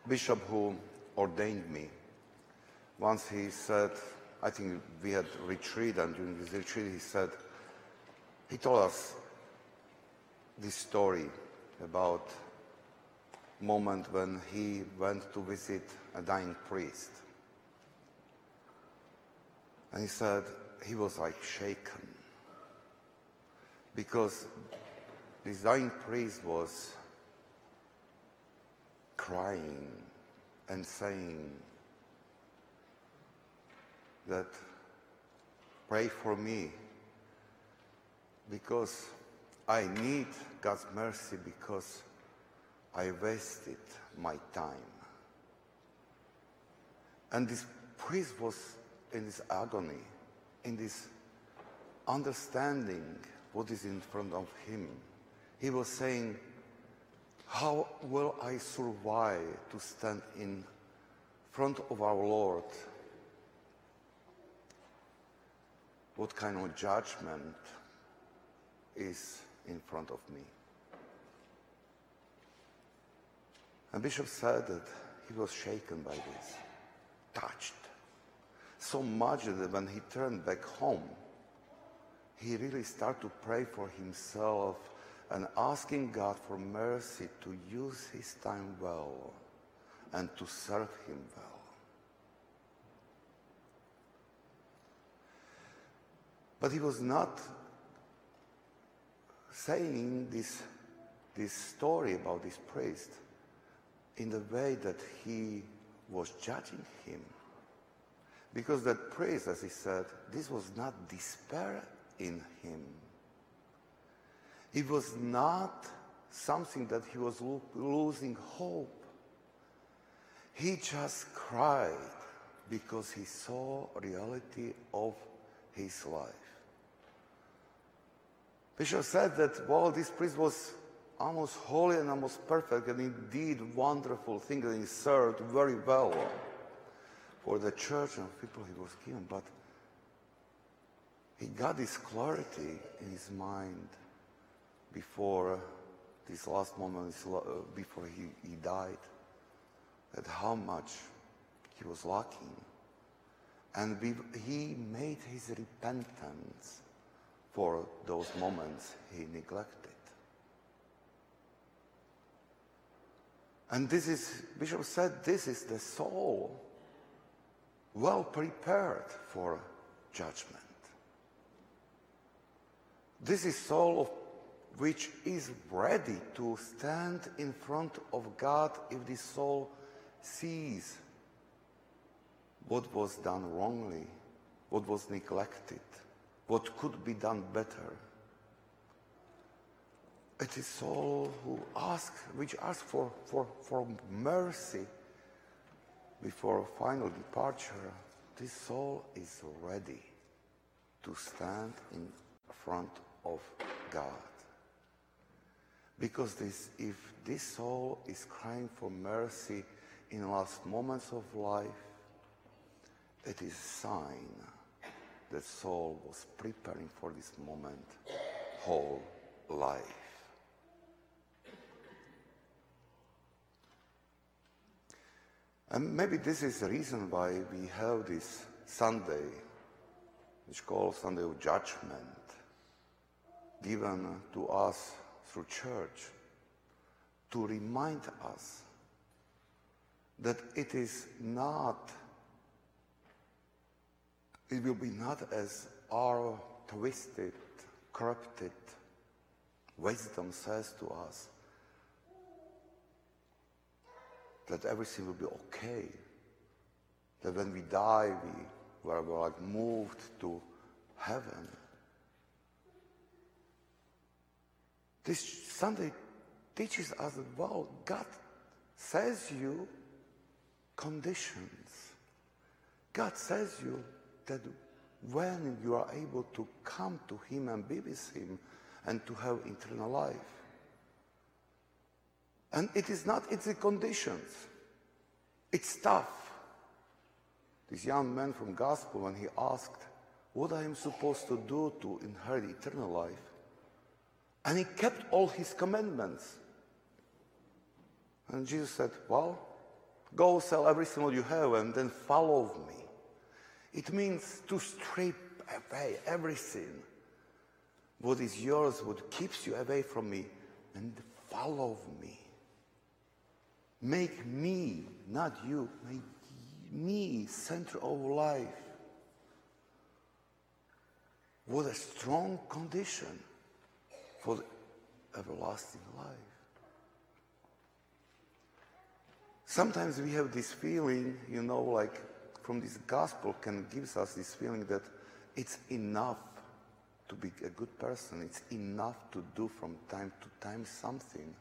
bishop who ordained me, once he said, I think we had retreat, and during this retreat he told us this story about moment when he went to visit a dying priest. And he said he was like shaken because this dying priest was crying and saying that, pray for me because I need God's mercy because I wasted my time. And this priest was in this agony, in this understanding what is in front of him. He was saying, how will I survive to stand in front of our Lord? What kind of judgment is in front of me? And Bishop said that he was shaken by this, touched. So much that when he turned back home, he really started to pray for himself and asking God for mercy to use his time well and to serve him well. But he was not saying this story about this priest in the way that he was judging him. Because that priest, as he said, this was not despair in him. It was not something that he was losing hope. He just cried because he saw reality of his life. Bishop said that, well, this priest was almost holy and almost perfect, and indeed wonderful things, and he served very well for the church and people he was given. But he got this clarity in his mind before this last moment, before he died, that how much he was lacking. And he made his repentance for those moments he neglected. And this is, Bishop said, this is the soul well prepared for judgment. This is soul which is ready to stand in front of God if this soul sees what was done wrongly, what was neglected, what could be done better. It is soul which asks for mercy before final departure. This soul is ready to stand in front of God. Because if this soul is crying for mercy in the last moments of life, it is a sign that soul was preparing for this moment whole life. And maybe this is the reason why we have this Sunday, which is called Sunday of Judgment, given to us through church, to remind us that it will be not as our twisted, corrupted wisdom says to us, that everything will be okay, that when we die, we're like moved to heaven. This Sunday teaches us that, well, God says you conditions. God says you that when you are able to come to Him and be with Him and to have eternal life. And it's the conditions. It's tough. This young man from Gospel, when he asked, what I am supposed to do to inherit eternal life? And he kept all His commandments. And Jesus said, well, Go sell everything what you have and then follow me. It means to strip away everything what is yours, what keeps you away from me, and follow me. Make me, not you, make me center of life. What a strong condition for the everlasting life. Sometimes we have this feeling, like from this gospel can give us this feeling that it's enough to be a good person. It's enough to do from time to time something.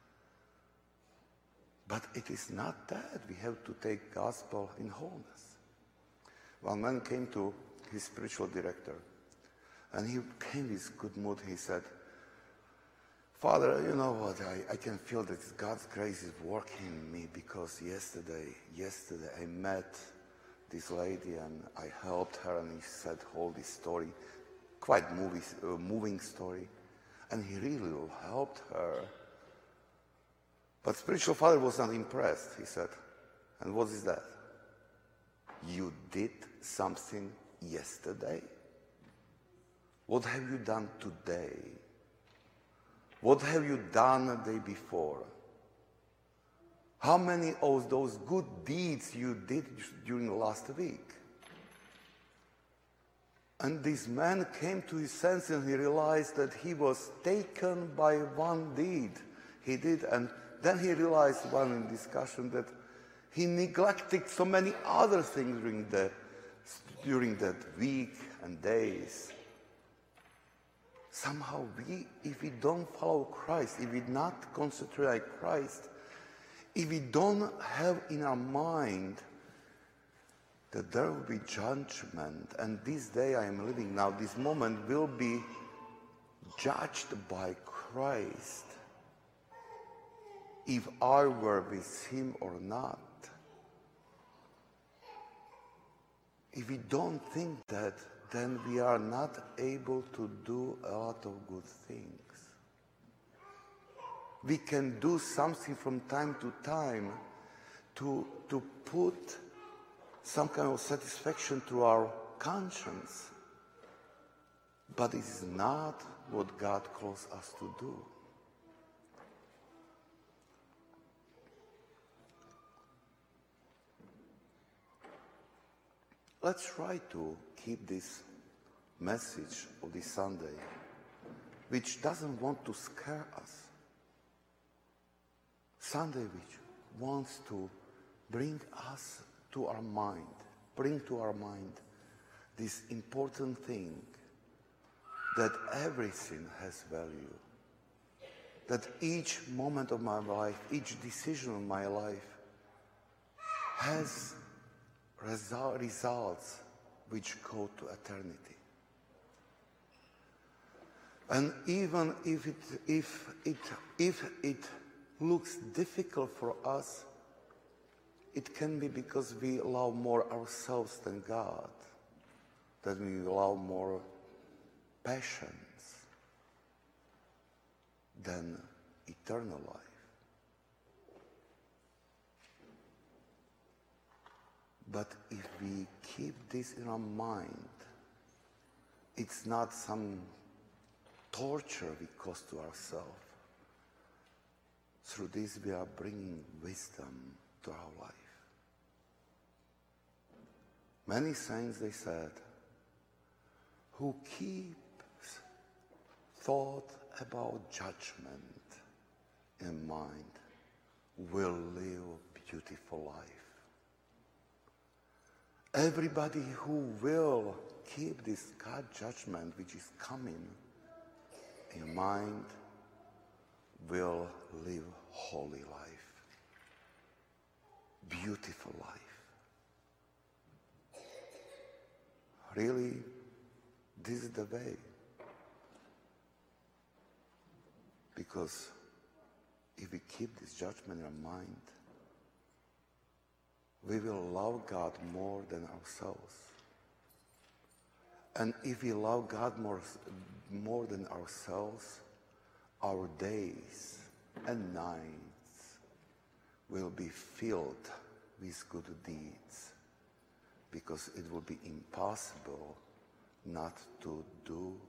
But it is not that. We have to take gospel in wholeness. One man came to his spiritual director, and he came with good mood. He said, Father, you know what, I can feel that God's grace is working in me, because yesterday I met this lady and I helped her, and he said all this story, quite moving story, and he really helped her. But spiritual father was not impressed. He said, and what is that? You did something yesterday? What have you done today? What have you done the day before? How many of those good deeds you did during the last week? And this man came to his senses and he realized that he was taken by one deed he did, and then he realized one discussion that he neglected so many other things during that week and days. Somehow if we don't follow Christ, if we not concentrate on Christ, if we don't have in our mind that there will be judgment, and this day I am living now, this moment will be judged by Christ, if I were with him or not. If we don't think that, then we are not able to do a lot of good things. We can do something from time to time to put some kind of satisfaction to our conscience, but it is not what God calls us to do. Let's try to keep this message of this Sunday, which doesn't want to scare us. Sunday which wants to bring us to our mind, bring to our mind this important thing, that everything has value, that each moment of my life, each decision of my life has results which go to eternity. And even if it looks difficult for us, it can be because we love more ourselves than God, that we love more passions than eternal life. But if we keep this in our mind, it's not some torture we cause to ourselves. Through this we are bringing wisdom to our life. Many saints, they said, who keeps thought about judgment in mind will live a beautiful life. Everybody who will keep this God judgment which is coming in mind will live holy life, beautiful life. Really, this is the way. Because if we keep this judgment in our mind, we will love God more than ourselves. And if we love God more than ourselves, our days and nights will be filled with good deeds, because it would be impossible not to do